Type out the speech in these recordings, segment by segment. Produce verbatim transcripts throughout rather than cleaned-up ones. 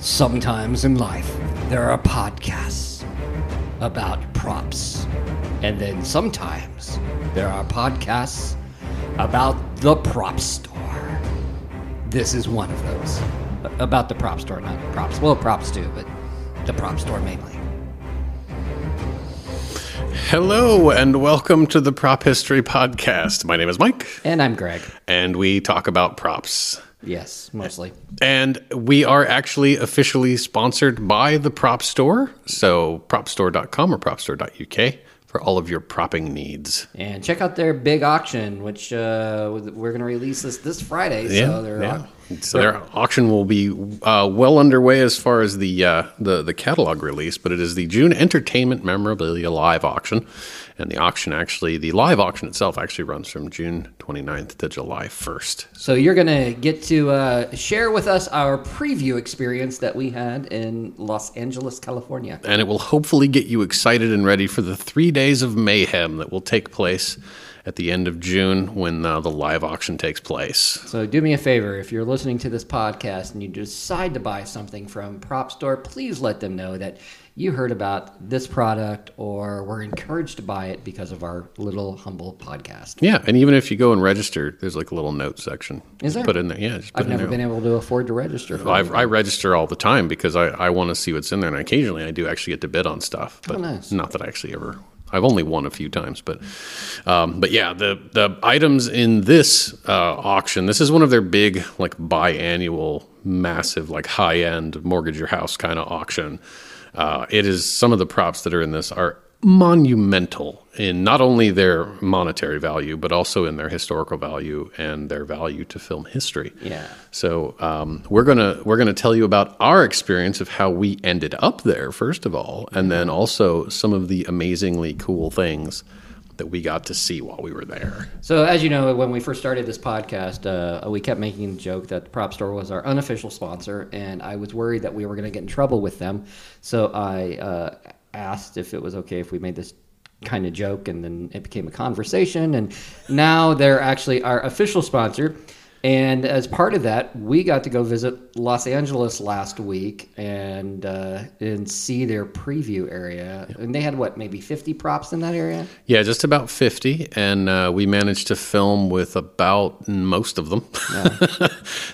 Sometimes in life, there are podcasts about props. And then sometimes there are podcasts about the prop store. This is one of those. About the prop store, not props. Well, props too, but the prop store mainly. Hello and welcome to the Prop History Podcast. My name is Mike. And I'm Greg. And we talk about props. Yes, mostly. And we are actually officially sponsored by the Prop Store. So prop store dot com or prop store dot U K for all of your propping needs. And check out their big auction, which uh, we're going to release this this Friday. Yeah, so their, yeah. au- So their auction will be uh, well underway as far as the, uh, the the catalog release, but it is the June Entertainment Memorabilia Live Auction. And the auction actually, the live auction itself actually runs from June twenty-ninth to July first. So you're going to get to uh, share with us our preview experience that we had in Los Angeles, California. And it will hopefully get you excited and ready for the three days of mayhem that will take place at the end of June when uh, the live auction takes place. So do me a favor, if you're listening to this podcast and you decide to buy something from Prop Store, please let them know that you heard about this product or were encouraged to buy it because of our little humble podcast. Yeah, and even if you go and register, there's like a little note section. Is there? Just put in there. Yeah, just put I've in never there. been able to afford to register. For I, I register all the time because I, I want to see what's in there, and occasionally I do actually get to bid on stuff. But Oh, nice. Not that I actually ever. I've only won a few times, but um, but yeah, the the items in this uh, auction. This is one of their big like biannual, massive like high end mortgage your house kind of auction. Uh, it is some of the props that are in this are monumental in not only their monetary value, but also in their historical value and their value to film history. Yeah. So um, we're gonna we're gonna tell you about our experience of how we ended up there, first of all, and then also some of the amazingly cool things that we got to see while we were there. So as you know, when we first started this podcast, uh, we kept making the joke that the Prop Store was our unofficial sponsor, and I was worried that we were going to get in trouble with them. So I uh, asked if it was okay if we made this kind of joke, and then it became a conversation, and now they're actually our official sponsor. And as part of that, we got to go visit Los Angeles last week and uh, and see their preview area. Yeah. And they had, what, maybe fifty props in that area? Yeah, just about fifty. And uh, we managed to film with about most of them. Yeah.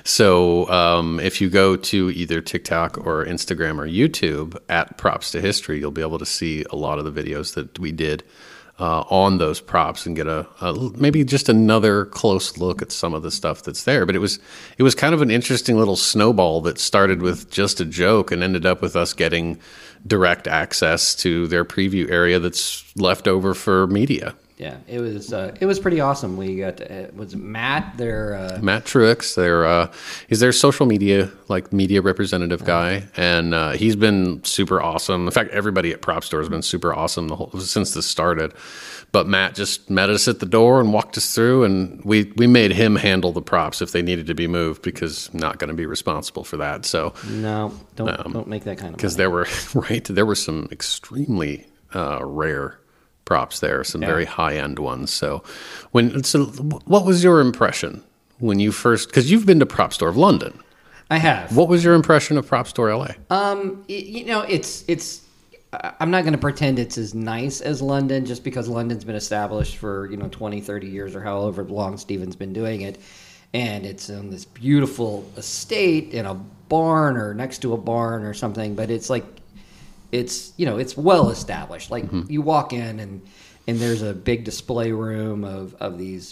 So um, if you go to either TikTok or Instagram or YouTube at Props to History, you'll be able to see a lot of the videos that we did Uh, on those props and get a, a maybe just another close look at some of the stuff that's there. But it was it was kind of an interesting little snowball that started with just a joke and ended up with us getting direct access to their preview area that's left over for media. Yeah, it was uh, it was pretty awesome. We got to, uh, was Matt their uh... Matt Truex, their uh, he's their social media like media representative guy, and uh, he's been super awesome. In fact, everybody at Prop Store has been super awesome the whole since this started. But Matt just met us at the door and walked us through, and we we made him handle the props if they needed to be moved because I'm not going to be responsible for that. So no, don't um, don't make that kind of because there were right there were some extremely uh, rare props there, some yeah. very high-end ones. So when so what was your impression when you first, because you've been to Prop Store of London. I have. What was your impression of Prop Store L A? Um, you know, it's it's I'm not going to pretend it's as nice as London just because London's been established for, you know, twenty, thirty years or however long Stephen's been doing it. And it's in this beautiful estate in a barn or next to a barn or something, but it's like It's, you know, it's well established. Like mm-hmm. you walk in and and there's a big display room of, of these,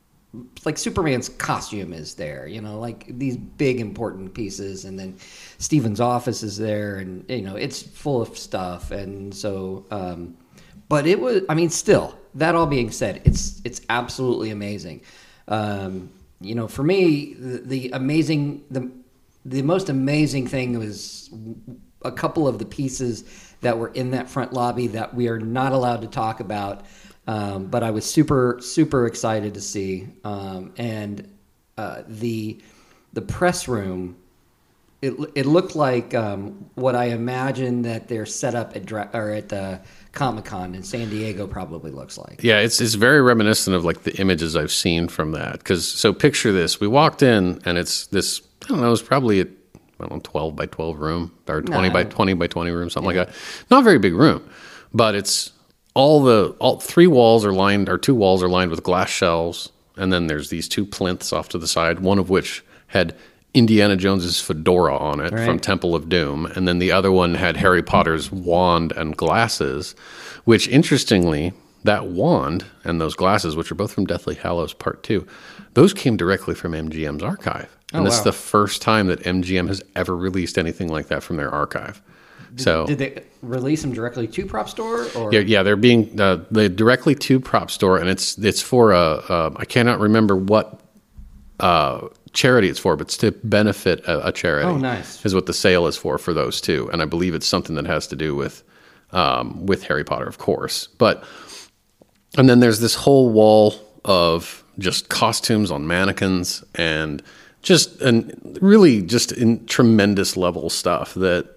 like Superman's costume is there, you know, like these big important pieces. And then Stephen's office is there and, you know, it's full of stuff. And so, um, but it was, I mean, still, that all being said, it's, it's absolutely amazing. Um, you know, for me, the, the amazing, the, the most amazing thing was a couple of the pieces that were in that front lobby that we are not allowed to talk about, um, but I was super, super excited to see. Um, and uh, the the press room, it it looked like um, what I imagine that their setup at Dra- or at the Comic-Con in San Diego probably looks like. Yeah, it's it's very reminiscent of like the images I've seen from that. Because so picture this: we walked in and it's this. I don't know. It's probably a I don't know, twelve by twelve room or twenty No. by twenty by twenty room, something like that. Not a very big room, but it's all the all three walls are lined, or two walls are lined with glass shelves, and then there's these two plinths off to the side, one of which had Indiana Jones's fedora on it Right. from Temple of Doom, and then the other one had Harry Potter's wand and glasses, which interestingly, that wand and those glasses, which are both from Deathly Hallows Part Two, those came directly from M G M's archive, and Oh, this wow. is the first time that M G M has ever released anything like that from their archive. So Did they release them directly to Prop Store? Or yeah, yeah, they're being uh, they directly to Prop Store, and it's it's for a uh, I cannot remember what uh, charity it's for, but it's to benefit a, a charity. Oh, nice. Is what the sale is for for those two, and I believe it's something that has to do with um, with Harry Potter, of course. But and then there's this whole wall of just costumes on mannequins and just and really just in tremendous level stuff that.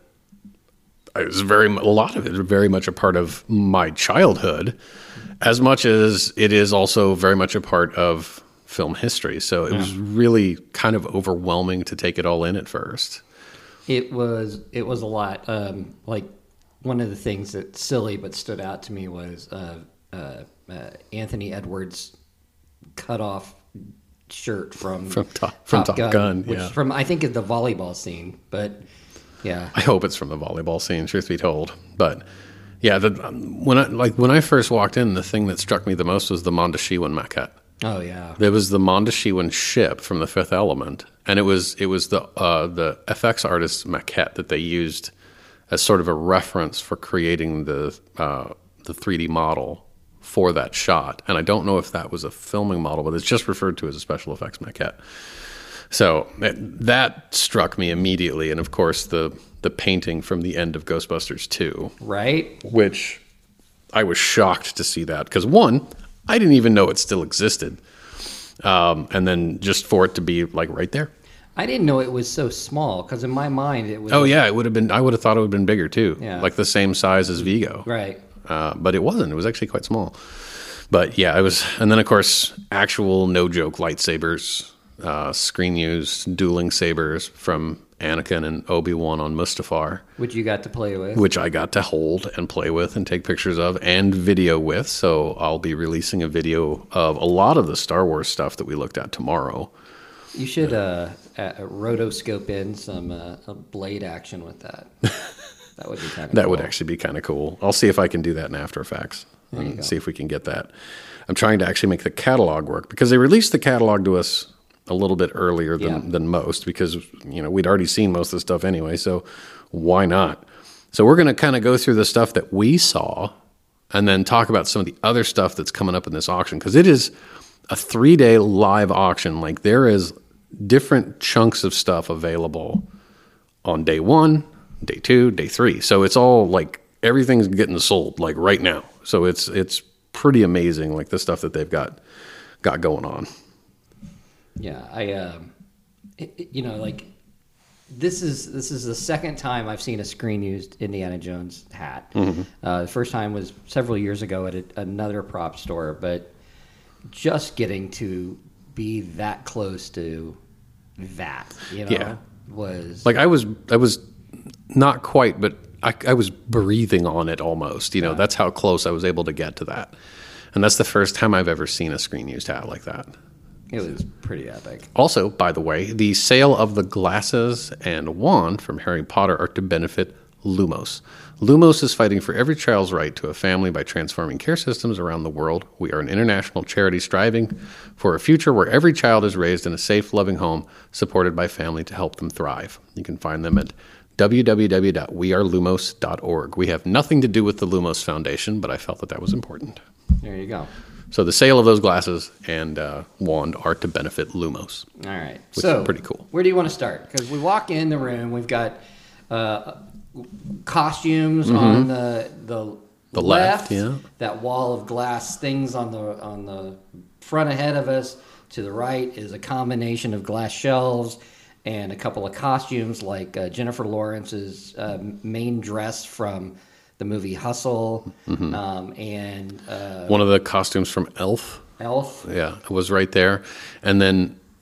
It was very a lot of it was very much a part of my childhood, as much as it is also very much a part of film history. So it was really kind of overwhelming to take it all in at first. It was it was a lot. Um, like one of the things that silly but stood out to me was uh, uh, uh, Anthony Edwards' cut off shirt from From Top- from Top Gun, which yeah. from I think is the volleyball scene, but yeah, I hope it's from the volleyball scene, truth be told. But yeah, the, um, when I like when I first walked in, the thing that struck me the most was the Mondoshawan maquette. oh yeah, There was the Mondoshawan ship from The Fifth Element, and it was it was the uh, the F X artist's maquette that they used as sort of a reference for creating the uh, the three D model for that shot. And I don't know if that was a filming model, but it's just referred to as a special effects maquette. So it, that struck me immediately, and of course the the painting from the end of Ghostbusters two, right. which I was shocked to see that because one, I didn't even know it still existed, um, and then just for it to be like right there. I didn't know it was so small because in my mind it was. Oh yeah, it would have been. I would have thought it would have been bigger too, Yeah. like the same size as Vigo. Right. Uh, but it wasn't. It was actually quite small. But yeah, it was. And then of course, actual no joke lightsabers, uh, screen used dueling sabers from Anakin and Obi-Wan on Mustafar, Which you got to play with. which I got to hold and play with and take pictures of and video with. So I'll be releasing a video of a lot of the Star Wars stuff that we looked at tomorrow. You should uh, uh, rotoscope in some uh, a blade action with that. That would be kind of That cool. would actually be kind of cool. I'll see if I can do that in After Effects There you and go. see if we can get that. I'm trying to actually make the catalog work because they released the catalog to us a little bit earlier than, Yeah. than most because, you know, we'd already seen most of the stuff anyway. So why not? So we're going to kind of go through the stuff that we saw and then talk about some of the other stuff that's coming up in this auction because it is a three day live auction. Like there is different chunks of stuff available on day one, day two, day three. So it's all like everything's getting sold like right now. So it's it's pretty amazing, like the stuff that they've got got going on. Yeah, I, um, it, it- you know, like this is this is the second time I've seen a screen used Indiana Jones hat. Mm-hmm. Uh, the first time was several years ago at a, another prop store, but just getting to be that close to that, you know, Yeah. was Like I was I was not quite, but I, I was breathing on it almost. You know, that's how close I was able to get to that. And that's the first time I've ever seen a screen used hat like that. it was pretty epic. Also, by the way, the sale of the glasses and wand from Harry Potter are to benefit Lumos. Lumos is fighting for every child's right to a family by transforming care systems around the world. We are an international charity striving for a future where every child is raised in a safe, loving home supported by family to help them thrive. You can find them at w w w dot we are lumos dot org. We have nothing to do with the Lumos Foundation, but I felt that that was important. There you go. So the sale of those glasses and uh, wand are to benefit Lumos. All right. Which so is pretty cool. Where do you want to start? Because we walk in the room, we've got uh, costumes on the the, Mm-hmm. The left, yeah. That wall of glass things on the on the front ahead of us. To the right is a combination of glass shelves and a couple of costumes, like uh, Jennifer Lawrence's uh, main dress from the movie Hustle, Mm-hmm. um, and uh, One of the costumes from Elf. Elf. Yeah, it was right there. And then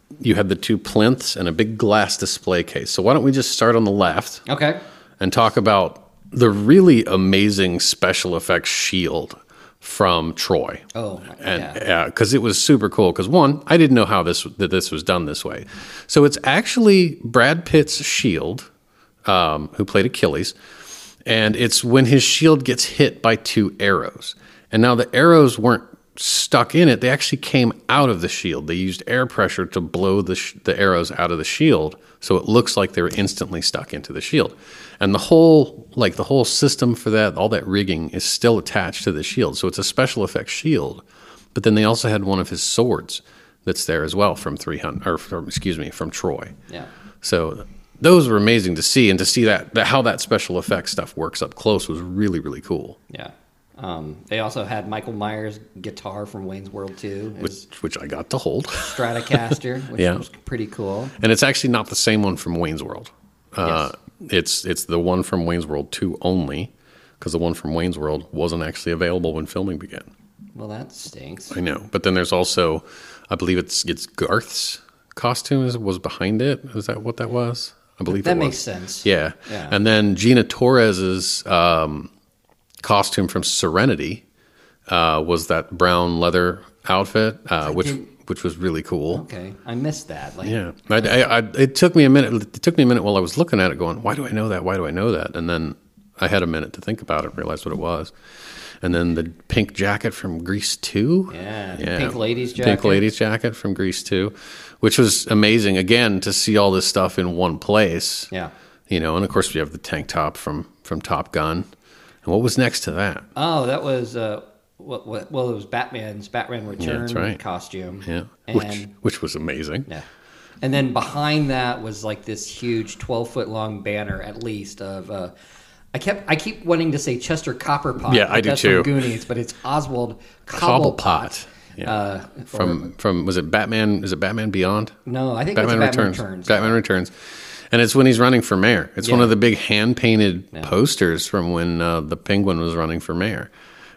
you had the two plinths and a big glass display case. So why don't we just start on the left? Okay. And talk about the really amazing special effects shield from Troy. Oh, and yeah. yeah, because it was super cool. Because one, I didn't know how this that this was done this way. So it's actually Brad Pitt's shield, um, who played Achilles, and it's when his shield gets hit by two arrows. And now the arrows weren't stuck in it; they actually came out of the shield. They used air pressure to blow the sh- the arrows out of the shield, so it looks like they were instantly stuck into the shield. And the whole, like the whole system for that, all that rigging is still attached to the shield. So it's a special effects shield. But then they also had one of his swords that's there as well from three hundred, or from, excuse me, from Troy. Yeah. So those were amazing to see, and to see that, that how that special effects stuff works up close was really, really cool. Yeah. Um, they also had Michael Myers' guitar from Wayne's World two, Which, which I got to hold. Stratocaster, which Yeah. was pretty cool. And it's actually not the same one from Wayne's World. Uh, Yes. It's it's the one from Wayne's World two only, because the one from Wayne's World wasn't actually available when filming began. Well, that stinks. I know, but then there's also, I believe it's it's Garth's costume is, was behind it. Is that what that was? I believe That it was. makes sense. Yeah. Yeah. And then Gina Torres's um, costume from Serenity uh, was that brown leather outfit, uh, which didn't- which was really cool. Okay, I missed that. Like, Yeah, I, I, I, it took me a minute. It took me a minute while I was looking at it, going, "Why do I know that? Why do I know that?" And then I had a minute to think about it, and realized what it was. And then the pink jacket from Grease two. Yeah, the pink ladies jacket. Pink ladies jacket from Grease two, which was amazing. Again, to see all this stuff in one place. Yeah. You know, and of course we have the tank top from from Top Gun. And what was next to that? Oh, that was uh, what, what, well, it was Batman's Batman Return that's right. costume. Yeah, and which which was amazing. yeah, and then behind that was like this huge twelve foot long banner, at least of. Uh, I kept I keep wanting to say Chester Copperpot. Yeah, but I do that's too. From Goonies, but it's Oswald Cobblepot. Cobblepot. Yeah. Uh, from from was it Batman? Is it Batman Beyond? no, I think Batman it's Batman Returns. Returns. Batman Returns. And it's when he's running for mayor. It's one Yeah. of the big hand painted posters from when uh, the Penguin was running for mayor.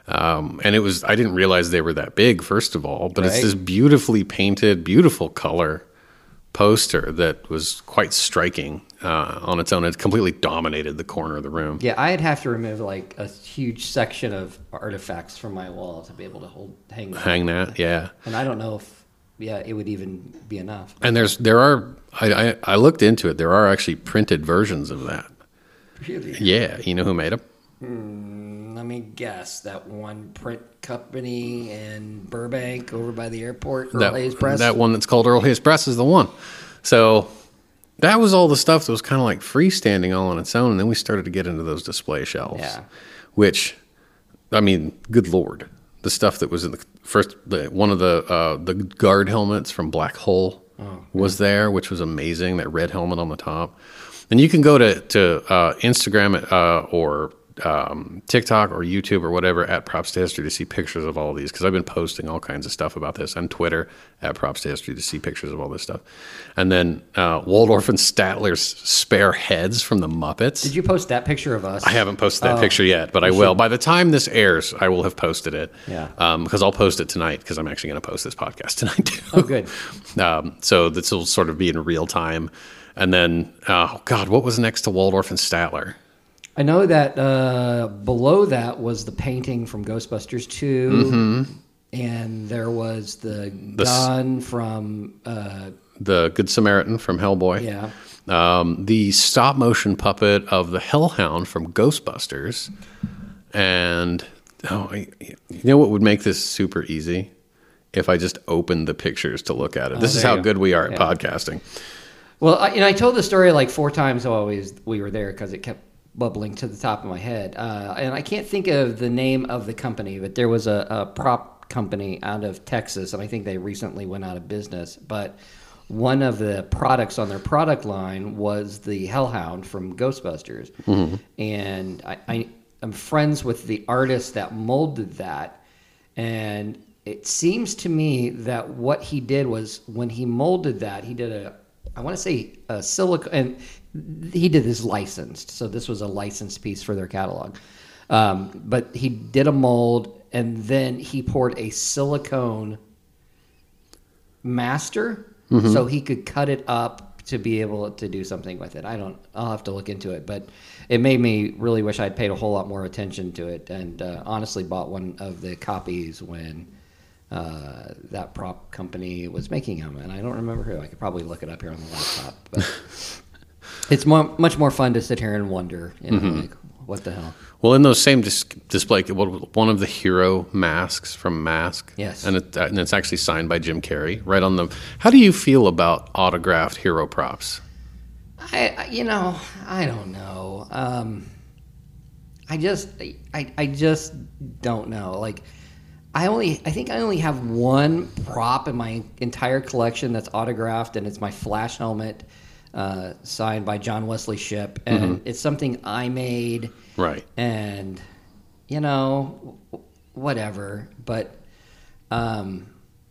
Um, and it was I didn't realize they were that big, first of all, but it's Right. this beautifully painted, beautiful color poster that was quite striking uh, on its own. It completely dominated the corner of the room. Yeah, I'd have to remove like a huge section of artifacts from my wall to be able to hold hang that. Hang that, yeah. And I don't know if yeah, it would even be enough. And there's there are I, I I looked into it. There are actually printed versions of that. Really? Yeah, you know who made them? Mm, let me guess. That one print company in Burbank over by the airport, Earl That, Hayes Press. that one that's called Earl Hayes Press is the one. So that was all the stuff that was kind of like freestanding all on its own, and then we started to get into those display shelves. Yeah. Which, I mean, good Lord, the stuff that was in the first, the, one of the uh, the guard helmets from Black Hole Oh, was there, which was amazing. That red helmet on the top, and you can go to to uh, Instagram uh, or um, TikTok or YouTube or whatever at Props to History to see pictures of all of these, because I've been posting all kinds of stuff about this on Twitter at Props to History to see pictures of all this stuff. And then uh, Waldorf and Statler's spare heads from the Muppets. Did you post that picture of us? I haven't posted that Oh, picture yet, but I will. By the time this airs, I will have posted it. Yeah. Um, because I'll post it tonight, because I'm actually going to post this podcast tonight too. Oh, good. Um, so this will sort of be in real time. And then, oh God, what was next to Waldorf and Statler? I know that uh, below that was the painting from Ghostbusters two, Mm-hmm. and there was the, The s- gun from uh, The Good Samaritan from Hellboy. yeah. Um, the stop motion puppet of the Hellhound from Ghostbusters. And, oh, I, you know what would make this super easy? If I just opened the pictures to look at it. This is there how you go. good we are at Yeah. podcasting. Well, I, and I told the story like four times while we, was, we were there because it kept bubbling to the top of my head. Uh, and I can't think of the name of the company, but there was a, a prop company out of Texas, and I think they recently went out of business. But one of the products on their product line was the Hellhound from Ghostbusters. Mm-hmm. And I, I, I'm friends with the artist that molded that. And it seems to me that what he did was when he molded that, he did a I want to say a silicone, and he did this licensed. So this was a licensed piece for their catalog. Um, but he did a mold, and then he poured a silicone master Mm-hmm. so he could cut it up to be able to do something with it. I don't. I'll have to look into it, but it made me really wish I'd paid a whole lot more attention to it, and uh, honestly bought one of the copies when uh, that prop company was making them, and I don't remember who. I could probably look it up here on the laptop, but it's more, much more fun to sit here and wonder, you know, mm-hmm. like, what the hell. Well, in those same dis- display, one of the hero masks from Mask, yes, and, it, and it's actually signed by Jim Carrey, right on the. How do you feel about autographed hero props? I, you know, I don't know. Um, I just, I, I just don't know. Like, I only, I think I only have one prop in my entire collection that's autographed, and it's my Flash helmet, uh, signed by John Wesley Shipp, and mm-hmm. it's something I made. Right. And, you know, whatever. But, um,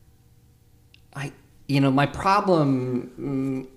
I, you know, my problem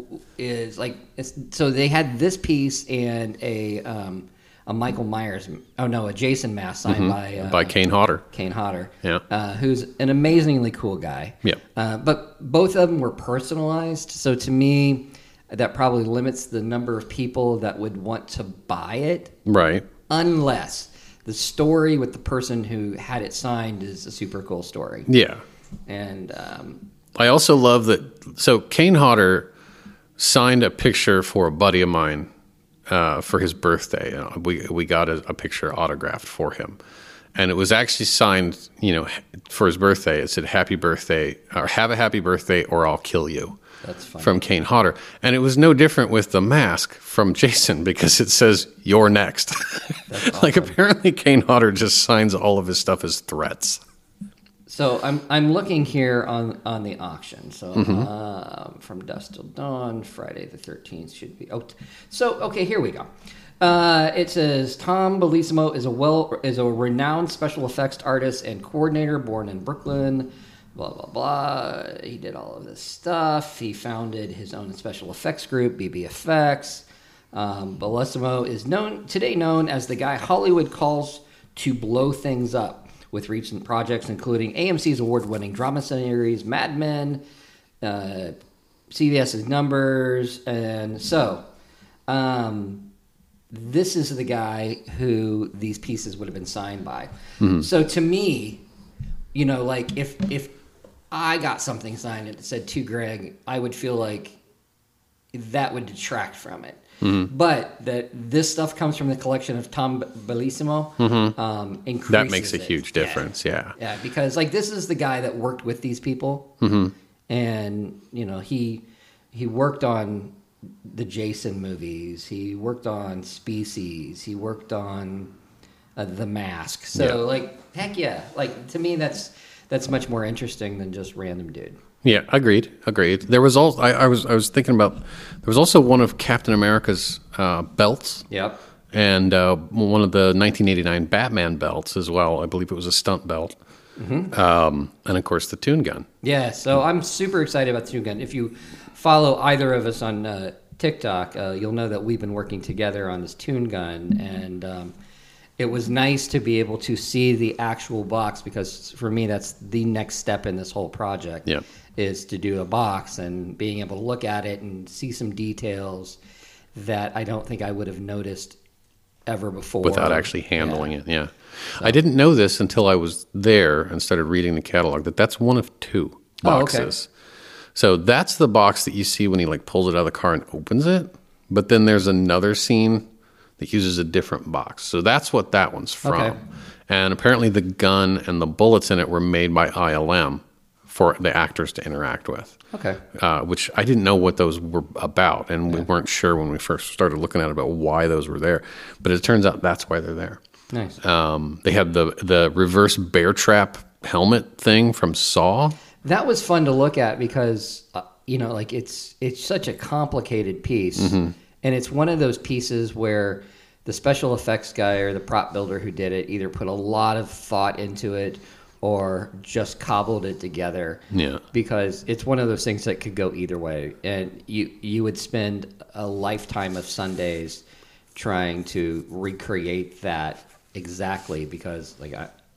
is like, it's, so they had this piece and a, um, a Michael Myers, oh no, a Jason mask signed mm-hmm. by uh, by Kane Hodder. Kane Hodder, yeah, uh, who's an amazingly cool guy. Yeah, uh, but both of them were personalized, so to me, that probably limits the number of people that would want to buy it. Right, unless the story with the person who had it signed is a super cool story. Yeah, and um, I also love that. So Kane Hodder signed a picture for a buddy of mine. Uh, for his birthday, uh, we we got a, a picture autographed for him, and it was actually signed. You know, for his birthday, it said "Happy Birthday" or "Have a happy birthday" or "I'll kill you." That's funny. From Kane Hodder, and it was no different with the mask from Jason because it says "You're next." That's awesome. Like apparently, Kane Hodder just signs all of his stuff as threats. So I'm I'm looking here on, on the auction. So mm-hmm. uh, from dusk till dawn, Friday the thirteenth should be. Oh, t- so okay, here we go. Uh, it says Tom Bellissimo is a well is a renowned special effects artist and coordinator, born in Brooklyn. Blah blah blah. He did all of this stuff. He founded his own special effects group, B B F X. Um, Bellissimo is known today known as the guy Hollywood calls to blow things up, with recent projects including A M C's award-winning drama series Mad Men, uh, CBS's Numbers, and so um, this is the guy who these pieces would have been signed by. Mm-hmm. So to me, you know, like if if I got something signed and it said to Greg, I would feel like that would detract from it. Mm-hmm. But that this stuff comes from the collection of Tom Bellissimo, mm-hmm. um, increases that makes a it. huge difference. Yeah. yeah, yeah, because like this is the guy that worked with these people, mm-hmm. and you know he he worked on the Jason movies, he worked on Species, he worked on uh, The Mask. So yeah. like heck yeah, like to me that's that's much more interesting than just random dude. Yeah, agreed. Agreed. There was also I, I was I was thinking about there was also one of Captain America's uh, belts. Yep. And uh, one of the nineteen eighty-nine Batman belts as well. I believe it was a stunt belt. Mm-hmm. Um, and of course the Toon Gun. Yeah. So I'm super excited about the Toon Gun. If you follow either of us on uh, TikTok, uh, you'll know that we've been working together on this Toon Gun, and um, it was nice to be able to see the actual box because for me that's the next step in this whole project. Yeah. Is to do a box and being able to look at it and see some details that I don't think I would have noticed ever before. Without actually handling yeah. it, yeah. So. I didn't know this until I was there and started reading the catalog, that that's one of two boxes. Oh, okay. So that's the box that you see when he like pulls it out of the car and opens it, but then there's another scene that uses a different box. So that's what that one's from. Okay. And apparently the gun and the bullets in it were made by I L M. For the actors to interact with. Okay. Uh, which I didn't know what those were about, and yeah. we weren't sure when we first started looking at it about why those were there. But it turns out that's why they're there. Nice. Um, they have the the reverse bear trap helmet thing from Saw. That was fun to look at because uh, you know, like it's it's such a complicated piece, mm-hmm. and it's one of those pieces where the special effects guy or the prop builder who did it either put a lot of thought into it or just cobbled it together. Yeah. Because it's one of those things that could go either way. And you you would spend a lifetime of Sundays trying to recreate that exactly because like I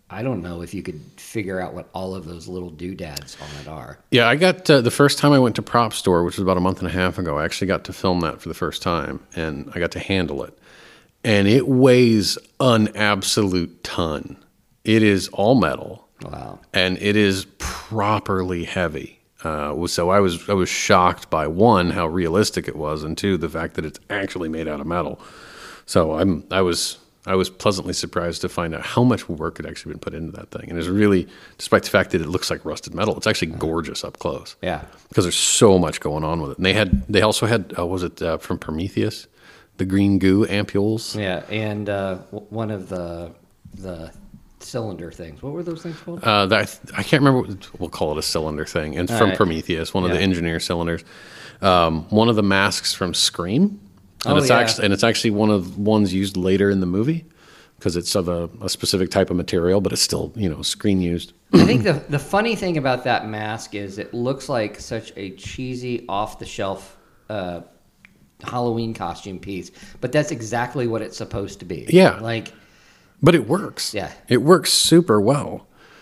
I don't know if you could figure out what all of those little doodads on it are. Yeah, I got uh, the first time I went to Prop Store, which was about a month and a half ago. I actually got to film that for the first time, and I got to handle it. And it weighs an absolute ton. It is all metal. Wow. And it is properly heavy. Uh, so I was I was shocked by, one, how realistic it was, and two, the fact that it's actually made out of metal. So I'm I was I was pleasantly surprised to find out how much work had actually been put into that thing. And it's really, despite the fact that it looks like rusted metal, it's actually gorgeous up close. Yeah. Because there's so much going on with it. And they had they also had uh, was it uh, from Prometheus, the green goo ampules? Yeah, and uh, w- one of the the cylinder things. What were those things called? Uh, that, I can't remember. What, we'll call it a cylinder thing. And All from right. Prometheus, one of Yeah. the engineer cylinders. Um, one of the masks from Scream. And Oh, it's yeah. actually and it's actually one of the ones used later in the movie because it's of a, a specific type of material, but it's still, you know, screen used. I think the the funny thing about that mask is it looks like such a cheesy, off the shelf uh, Halloween costume piece, but that's exactly what it's supposed to be. Yeah. like But it works. Yeah. It works super well.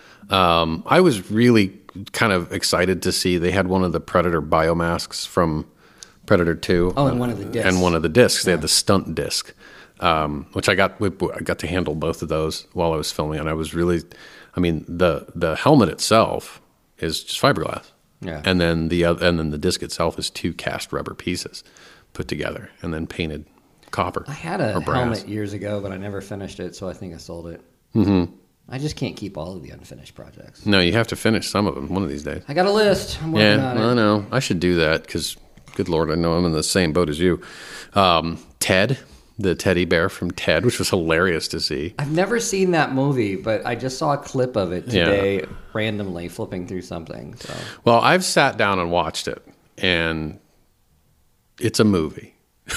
Um, I was really kind of excited to see they had one of the Predator biomasks from Predator two. Oh, and one of the discs. And one of the discs. They had the stunt disc, um, which I got I got to handle both of those while I was filming. And I was really, I mean, the the helmet itself is just fiberglass. Yeah. And then the other, and then the disc itself is two cast rubber pieces put together and then painted copper. I had a or brass. helmet years ago, but I never finished it, so I think I sold it. Mm-hmm. I just can't keep all of the unfinished projects. No, you have to finish some of them one of these days. I got a list. I'm working Yeah, on I it. know. I should do that because, good Lord, I know I'm in the same boat as you. Um, Ted, the teddy bear from Ted, which was hilarious to see. I've never seen that movie, but I just saw a clip of it Yeah. today, randomly flipping through something. So Well, I've sat down and watched it, and it's a movie.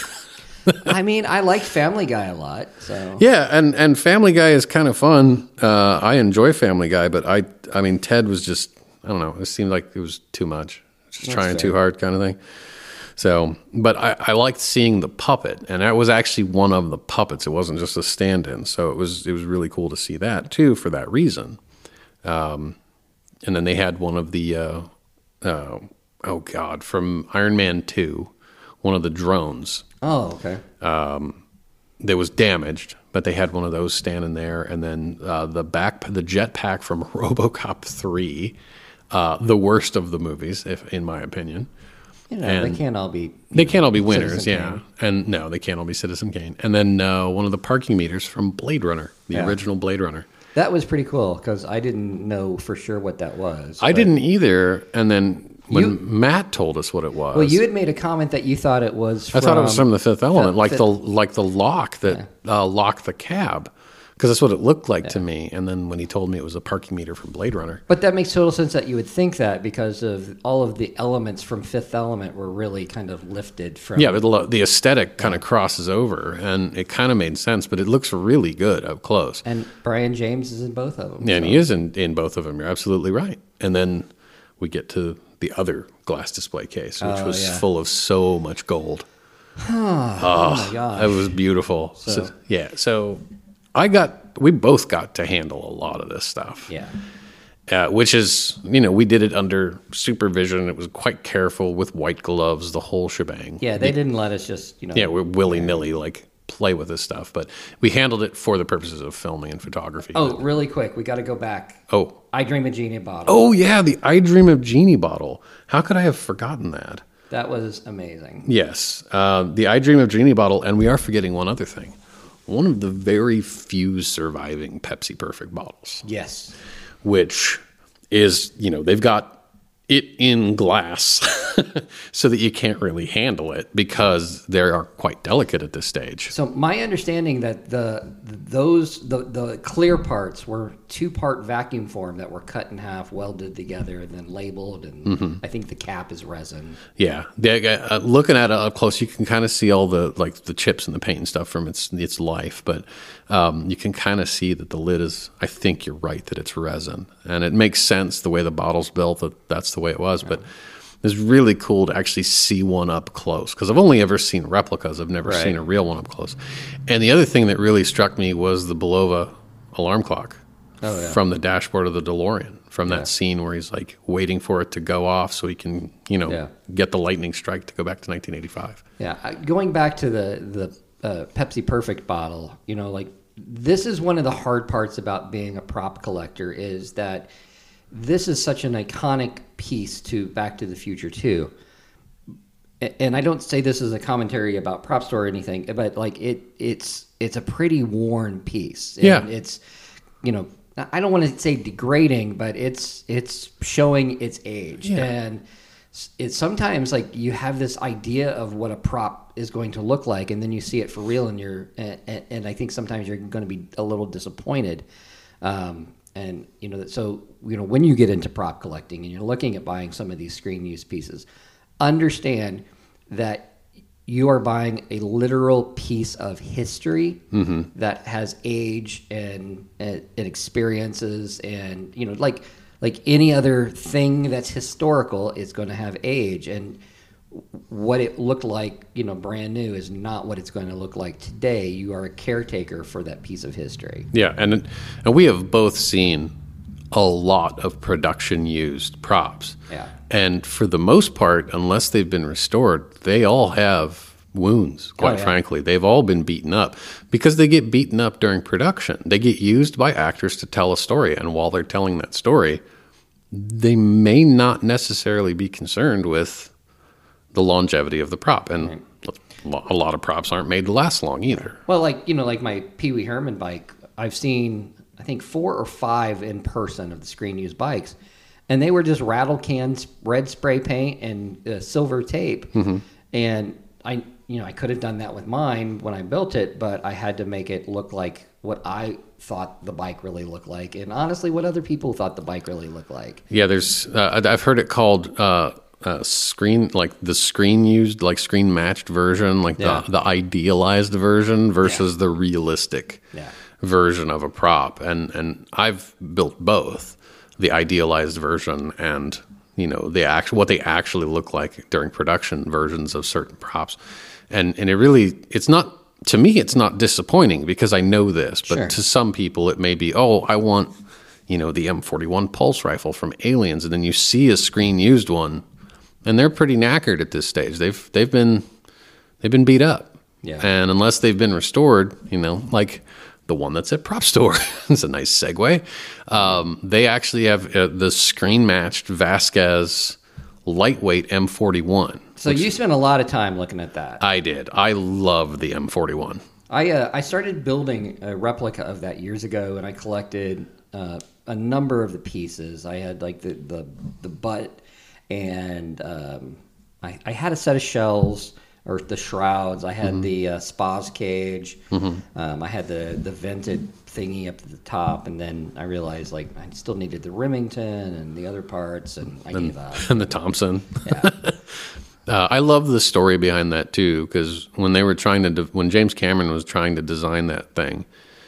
I mean, I like Family Guy a lot. So Yeah, and, and Family Guy is kind of fun. Uh, I enjoy Family Guy, but I I mean, Ted was just, I don't know, it seemed like it was too much. Just That's trying fair. too hard kind of thing. So, but I, I liked seeing the puppet, and that was actually one of the puppets. It wasn't just a stand-in, so it was it was really cool to see that too for that reason. Um, and then they had one of the uh, uh, oh god from Iron Man two, one of the drones Oh, okay. that was damaged, but they had one of those standing there, and then uh, the back the jetpack from RoboCop three, uh, the worst of the movies, if in my opinion. You know, And they can't all be. They can't all be winners, Citizen yeah. Kane. And no, they can't all be Citizen Kane. And then uh, one of the parking meters from Blade Runner, the Yeah. original Blade Runner. That was pretty cool because I didn't know for sure what that was. I but- didn't either. And then when You- Matt told us what it was, Well, you had made a comment that you thought it was. I thought it was from The Fifth Element, like Fifth- the like the lock that uh, locked the cab, because that's what it looked like to me. And then when he told me it was a parking meter from Blade Runner, But that makes total sense that you would think that because of all of the elements from Fifth Element were really kind of lifted from. yeah, but the, the aesthetic kind of crosses over, and it kind of made sense. But it looks really good up close. And Brian James is in both of them. Yeah, and so- he is in, in both of them. You're absolutely right. And then we get to the other glass display case, which Oh, was yeah. full of so much gold. Oh my gosh. It was beautiful. So, yeah, so I got, we both got to handle a lot of this stuff. Yeah. Uh, which is, you know, we did it under supervision. It was quite careful with white gloves, the whole shebang. Yeah, they didn't let us just, you know. Yeah, we're willy nilly, like play with this stuff, but we handled it for the purposes of filming and photography. Oh, really quick. We got to go back. oh, I Dream of Genie bottle. oh yeah, the I Dream of Genie bottle. How could I have forgotten that? That was amazing. Yes, uh, the I Dream of Genie bottle, and we are forgetting one other thing. One of the very few surviving Pepsi Perfect bottles, Yes. which is, you know, they've got it in glass so that you can't really handle it because they are quite delicate at this stage. So my understanding that the those the the clear parts were two part vacuum form that were cut in half, welded together, and then labeled. And Mm-hmm. I think the cap is resin. Yeah, they, uh, looking at it up close, you can kind of see all the like the chips and the paint and stuff from its its life, but um, you can kind of see that the lid is. I think you're right that it's resin, and it makes sense the way the bottle's built. That that's the way it was, but it's really cool to actually see one up close because I've only ever seen replicas. I've never Right. seen a real one up close. And the other thing that really struck me was the Belova alarm clock. Oh, yeah. from the dashboard of the DeLorean, from that Yeah. scene where he's like waiting for it to go off so he can, you know, Yeah. get the lightning strike to go back to nineteen eighty-five. Yeah, I- going back to the the uh, Pepsi Perfect bottle, you know, like this is one of the hard parts about being a prop collector is that this is such an iconic piece to Back to the Future too. A- And I don't say this as a commentary about prop store or anything, but like it, it's it's a pretty worn piece. And Yeah. it's, you know, I don't want to say degrading, but it's it's showing its age. Yeah. And it's sometimes like you have this idea of what a prop is going to look like, and then you see it for real, and you're and, and I think sometimes you're going to be a little disappointed. Um, and you know, so you know when you get into prop collecting and you're looking at buying some of these screen use pieces, understand that you are buying a literal piece of history Mm-hmm. that has age and, and and experiences, and you know, like like any other thing that's historical, it's going to have age, and what it looked like, you know, brand new is not what it's going to look like today. You are a caretaker for that piece of history. Yeah, and and we have both seen a lot of production used props. Yeah. And for the most part, unless they've been restored, they all have wounds, quite Oh, yeah. frankly. They've all been beaten up because they get beaten up during production. They get used by actors to tell a story, and while they're telling that story, they may not necessarily be concerned with the longevity of the prop. And Right. a lot of props aren't made to last long either. Well, like, you know, like my Pee Wee Herman bike, I've seen, I think, four or five in person of the screen used bikes, and they were just rattle cans, red spray paint, and uh, silver tape. Mm-hmm. And I, you know, I could have done that with mine when I built it, but I had to make it look like what I thought the bike really looked like, and honestly, what other people thought the bike really looked like. Yeah, there's. Uh, I've heard it called uh, uh, screen, like the screen used, like screen matched version, like Yeah. the the idealized version versus the realistic Yeah. version of a prop. And and I've built both, the idealized version and you know the actual what they actually look like during production versions of certain props. And and it really, it's not. To me, it's not disappointing because I know this, but Sure. to some people it may be, oh, I want, you know, the M forty-one pulse rifle from Aliens, and then you see a screen used one, and they're pretty knackered at this stage. They've they've been they've been beat up, Yeah. and unless they've been restored, you know, like the one that's at Prop Store, it's a nice segue. Um, they actually have uh, the screen matched Vasquez lightweight M forty-one. So you spent a lot of time looking at that. I did. I love the M forty-one. I uh, I started building a replica of that years ago, and I collected uh, a number of the pieces. I had like the the, the butt, and um, I, I had a set of shells or the shrouds. I had Mm-hmm. the uh, Spaz cage. Um, I had the the vented thingy up at the top, and then I realized like I still needed the Remington and the other parts, and I gave up. And the Thompson. Yeah. Uh, I love the story behind that too, because when they were trying to, de- when James Cameron was trying to design that thing,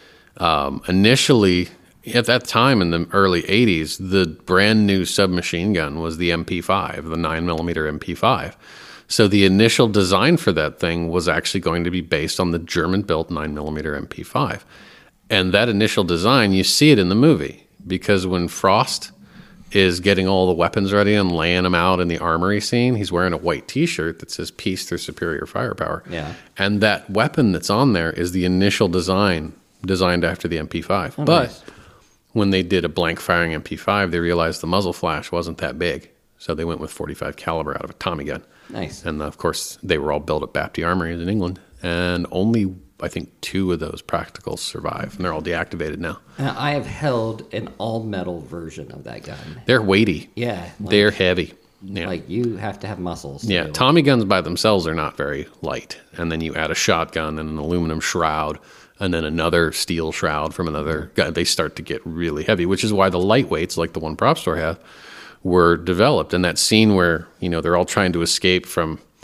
um, initially at that time in the early eighties, the brand new submachine gun was the M P five, the nine millimeter M P five. So the initial design for that thing was actually going to be based on the German-built nine millimeter M P five, and that initial design, you see it in the movie because when Frost is getting all the weapons ready and laying them out in the armory scene, he's wearing a white T-shirt that says "Peace through superior firepower." Yeah. And that weapon that's on there is the initial design, designed after the M P five. Oh, but nice. when they did a blank firing M P five, they realized the muzzle flash wasn't that big, so they went with forty-five caliber out of a Tommy gun. Nice. And of course, they were all built at Baptiste Armories in England, and only I think two of those practicals survive, and they're all deactivated now. And I have held an all metal version of that gun. They're weighty. Yeah. Like, They're heavy. Yeah. like you have to have muscles. to Yeah, be able- Tommy guns by themselves are not very light. And then you add a shotgun and an aluminum shroud and then another steel shroud from another gun. They start to get really heavy, which is why the lightweights, like the one Prop Store have, were developed. And that scene where, you know, they're all trying to escape from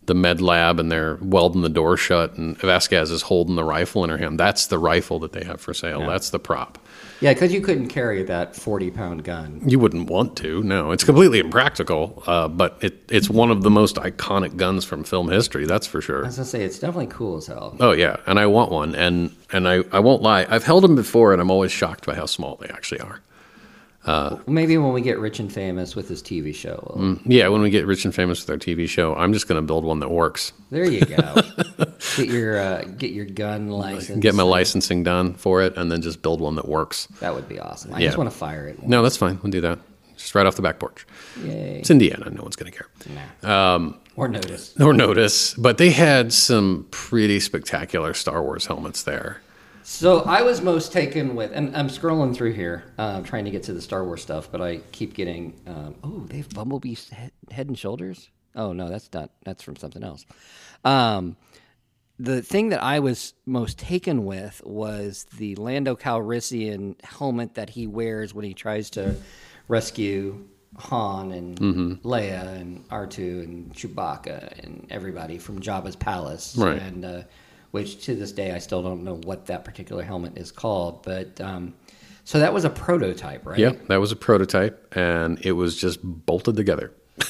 the med lab, and they're welding the door shut, and Vasquez is holding the rifle in her hand. That's the rifle that they have for sale. Yeah. That's the prop. Yeah, because you couldn't carry that forty-pound gun. You wouldn't want to. No, it's completely impractical. Uh, but it, it's one of the most iconic guns from film history. That's for sure. I was gonna say it's definitely cool as hell. Oh yeah, and I want one. And and I, I won't lie. I've held them before, and I'm always shocked by how small they actually are. Uh, Maybe when we get rich and famous with this T V show. We'll... Yeah, when we get rich and famous with our T V show, I'm just going to build one that works. There you go. get your uh, get your gun license. Get my licensing done for it, and then just build one that works. That would be awesome. I yeah. just want to fire it. No, that's fine. We'll do that. Just right off the back porch. Yay. It's Indiana. No one's going to care. Nah. Um, or notice. Or notice. But they had some pretty spectacular Star Wars helmets there. So I was most taken with, and I'm scrolling through here, uh, trying to get to the Star Wars stuff, but I keep getting, um, oh, they have Bumblebee's head, head and shoulders? Oh, no, that's not, that's from something else. Um, the thing that I was most taken with was the Lando Calrissian helmet that he wears when he tries to rescue Han and mm-hmm. Leia and R two and Chewbacca and everybody from Jabba's palace. Right. And, uh, which to this day I still don't know what that particular helmet is called. But um, so that was a prototype, right? Yeah, that was a prototype, and it was just bolted together.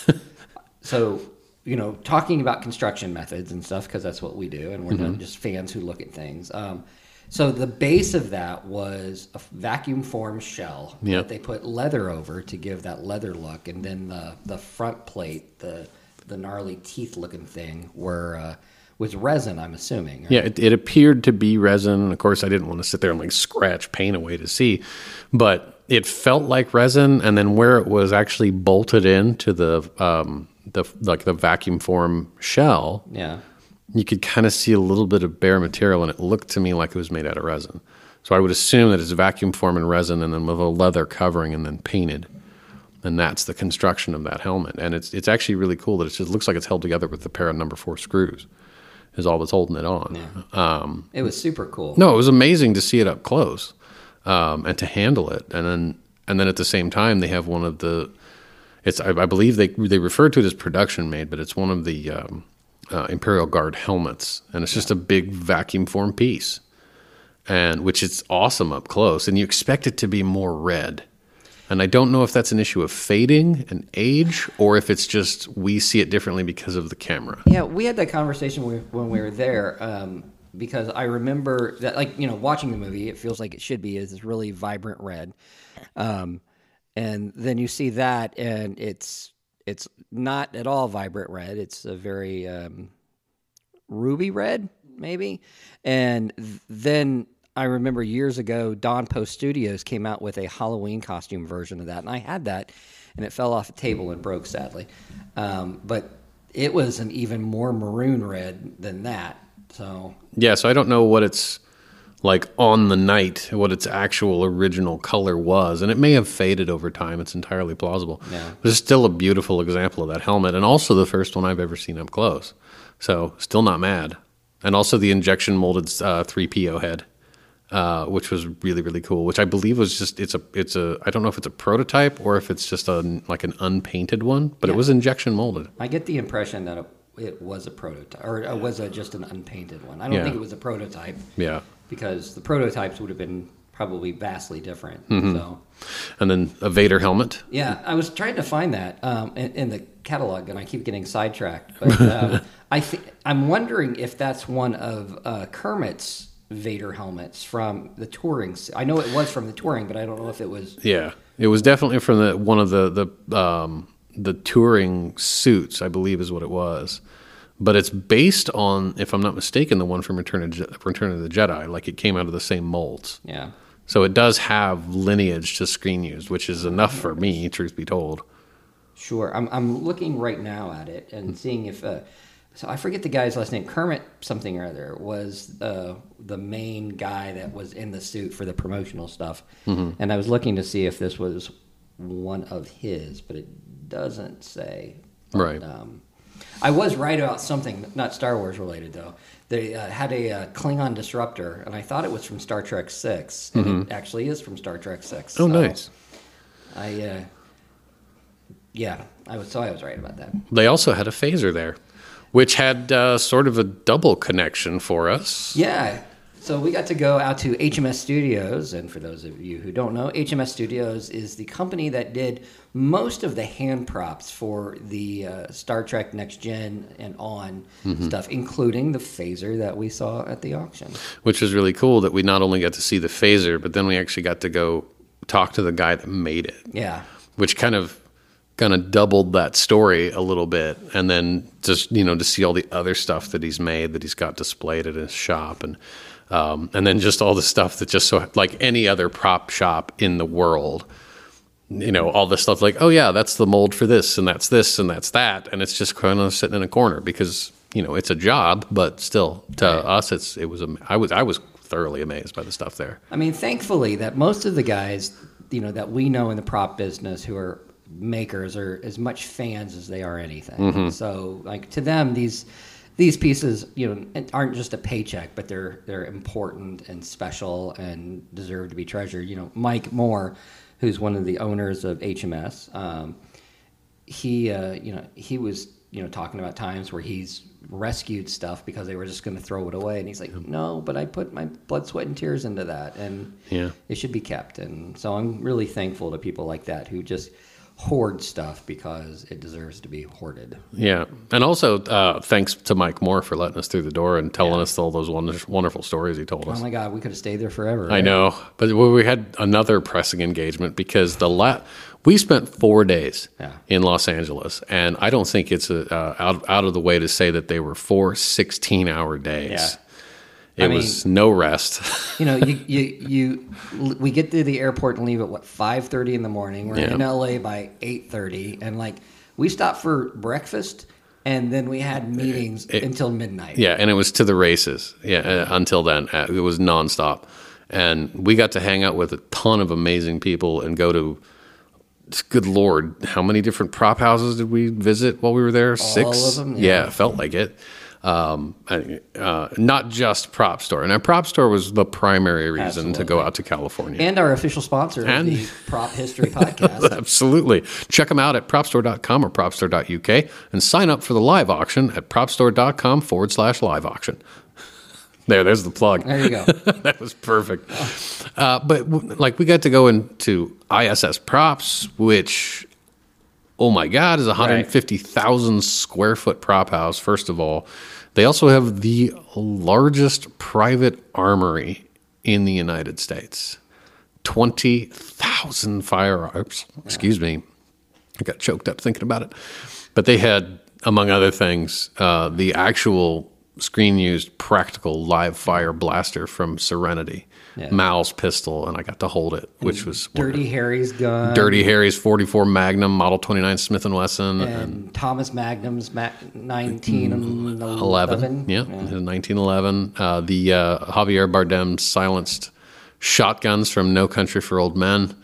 So, you know, talking about construction methods and stuff, because that's what we do, and we're mm-hmm. not just fans who look at things. Um, so the base of that was a vacuum formed shell yep. that they put leather over to give that leather look, and then the, the front plate, the the gnarly teeth looking thing, were... Uh, was resin, I'm assuming. Right? Yeah, it, it appeared to be resin. Of course, I didn't want to sit there and like scratch paint away to see, but it felt like resin. And then where it was actually bolted into the um, the like the vacuum form shell, yeah, you could kind of see a little bit of bare material, and it looked to me like it was made out of resin. So I would assume that it's vacuum form and resin, and then with a leather covering, and then painted. And that's the construction of that helmet. And it's it's actually really cool that it just looks like it's held together with a pair of number four screws. Is all that's holding it on. Yeah. Um, it was super cool. No, it was amazing to see it up close um, and to handle it. And then, and then at the same time, they have one of the. It's I, I believe they they refer to it as production made, but it's one of the um, uh, Imperial Guard helmets, and it's just yeah. a big vacuum form piece, and which is awesome up close. And you expect it to be more red. And I don't know if that's an issue of fading and age, or if it's just we see it differently because of the camera. Yeah, we had that conversation when we were there, um, because I remember that, like, you know, watching the movie, it feels like it should be is this really vibrant red, um, and then you see that, and it's it's not at all vibrant red. It's a very um, ruby red, maybe, and th- then. I remember years ago, Dawn Post Studios came out with a Halloween costume version of that, and I had that, and it fell off a table and broke, sadly. Um, but it was an even more maroon red than that. So yeah, so I don't know what it's like on the night, what its actual original color was, and it may have faded over time. It's entirely plausible. Yeah. But it's still a beautiful example of that helmet, and also the first one I've ever seen up close. So still not mad. And also the injection molded uh, three P O head. Uh, which was really, really cool, which I believe was just, it's a, it's a, I don't know if it's a prototype or if it's just a, like an unpainted one, but yeah. it was injection molded. I get the impression that it, it was a prototype, or it was a, just an unpainted one. I don't yeah. think it was a prototype. Yeah. Because the prototypes would have been probably vastly different. Mm-hmm. So. And then a Vader helmet. Yeah, I was trying to find that um, in, in the catalog, and I keep getting sidetracked. But um, I th- I'm wondering if that's one of uh, Kermit's Vader helmets from the touring. I know it was from the touring, but I don't know if it was. Yeah, it was definitely from the one of the the um, the touring suits, I believe, is what it was. But it's based on, if I'm not mistaken, the one from Return of, Je- Return of the Jedi. Like it came out of the same molds. Yeah. So it does have lineage to screen use, which is enough for me, truth be told. Sure, I'm I'm looking right now at it and seeing if. Uh, So I forget the guy's last name. Kermit something or other was uh, the main guy that was in the suit for the promotional stuff. Mm-hmm. And I was looking to see if this was one of his, but it doesn't say. But, right. Um, I was right about something, not Star Wars related, though. They uh, had a uh, Klingon disruptor, and I thought it was from Star Trek six. And mm-hmm. it actually is from Star Trek six. Oh, so nice. I, uh, yeah, I was, so I was right about that. They also had a phaser there. which had uh, sort of a double connection for us. Yeah. So we got to go out to H M S Studios, and for those of you who don't know, H M S Studios is the company that did most of the hand props for the uh, Star Trek Next Gen and on mm-hmm. stuff, including the phaser that we saw at the auction. Which was really cool that we not only got to see the phaser, but then we actually got to go talk to the guy that made it. Yeah. Which kind of kind of doubled that story a little bit, and then just, you know, to see all the other stuff that he's made that he's got displayed at his shop, and Um, and then just all the stuff that just so like any other prop shop in the world, you know, all this stuff like, oh yeah, that's the mold for this and that's this and that's that. And it's just kind of sitting in a corner because, you know, it's a job, but still to right. us, it's, it was, I was, I was thoroughly amazed by the stuff there. I mean, thankfully that most of the guys, you know, that we know in the prop business who are makers are as much fans as they are anything. Mm-hmm. So like to them, these, These pieces, you know, aren't just a paycheck, but they're they're important and special and deserve to be treasured. You know, Mike Moore, who's one of the owners of H M S, um, he, uh, you know, he was, you know, talking about times where he's rescued stuff because they were just going to throw it away, and he's like, no, but I put my blood, sweat, and tears into that, and yeah. it should be kept. And so I'm really thankful to people like that who just hoard stuff because it deserves to be hoarded. Yeah. And also, uh, thanks to Mike Moore for letting us through the door and telling yeah. us all those wonderful, wonderful stories he told us. Oh my God, we could have stayed there forever. I right? know. But we had another pressing engagement because the la- we spent four days yeah. in Los Angeles, and I don't think it's a, uh, out, out of the way to say that they were four sixteen-hour days. Yeah. It I mean, was no rest. you know, you, you you we get to the airport and leave at what five thirty in the morning. We're yeah. in L A by eight thirty, and like we stopped for breakfast, and then we had meetings it, until midnight. Yeah, and it was to the races. Yeah, uh, until then uh, it was nonstop, and we got to hang out with a ton of amazing people and go to. Good Lord, how many different prop houses did we visit while we were there? All Six. of them. Yeah, yeah, felt like it. Um, uh, not just Prop Store. And our Prop Store was the primary reason Absolutely. to go out to California. And our official sponsor and, of the Prop History Podcast. Absolutely. Check them out at prop store dot com or prop store dot U K and sign up for the live auction at propstore.com forward slash live auction. There, there's the plug. There you go. That was perfect. Uh, but like we got to go into I S S Props, which... Oh my God, is a one hundred fifty thousand right. square foot prop house, first of all. They also have the largest private armory in the United States. twenty thousand firearms. Yeah. Excuse me. I got choked up thinking about it. But they had, among other things, uh, the actual screen-used practical live fire blaster from Serenity. Yeah. Mal's pistol, and I got to hold it, which and was Dirty wonderful. Harry's gun, Dirty Harry's forty-four Magnum, Model twenty-nine Smith and Wesson, and, and Thomas Magnum's nineteen eleven. Yeah, yeah. nineteen eleven. Uh, the uh, Javier Bardem silenced shotguns from No Country for Old Men.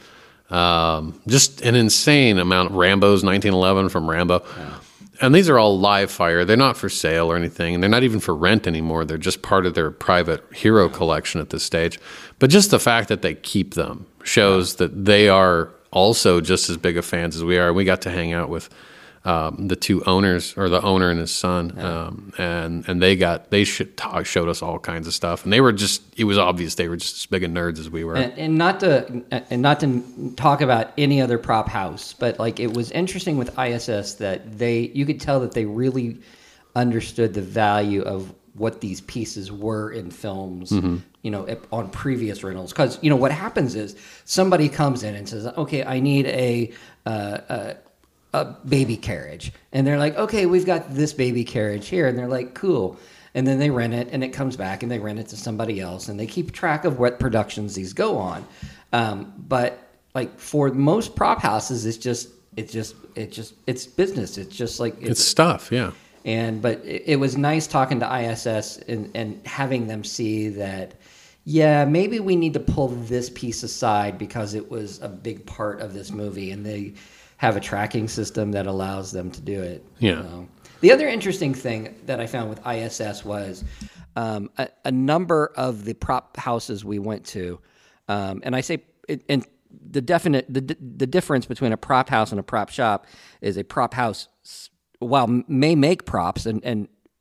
Um, just an insane amount. Rambo's nineteen eleven from Rambo. Yeah. And these are all live fire. They're not for sale or anything, and they're not even for rent anymore. They're just part of their private hero collection at this stage. But just the fact that they keep them shows that they are also just as big of fans as we are. We got to hang out with um, the two owners, or the owner and his son, yeah. um, and and they got they should talk, showed us all kinds of stuff, and they were just it was obvious they were just as big of nerds as we were. And, and not to and not to talk about any other prop house, but like it was interesting with I S S that they you could tell that they really understood the value of what these pieces were in films. Mm-hmm. You know, on previous rentals, because you know what happens is somebody comes in and says, "Okay, I need a." Uh, a a baby carriage, and they're like, okay, we've got this baby carriage here, and they're like, cool, and then they rent it, and it comes back, and they rent it to somebody else, and they keep track of what productions these go on. Um, but like for most prop houses, it's just, it's just, it just, it's business. It's just like it's, it's stuff, yeah. And but it, it was nice talking to I S S and and having them see that. Yeah, maybe we need to pull this piece aside because it was a big part of this movie, and they have a tracking system that allows them to do it. Yeah. So, the other interesting thing that I found with I S S was um, a, a number of the prop houses we went to, um, and I say, it, and the definite the the difference between a prop house and a prop shop is a prop house, while may make props and and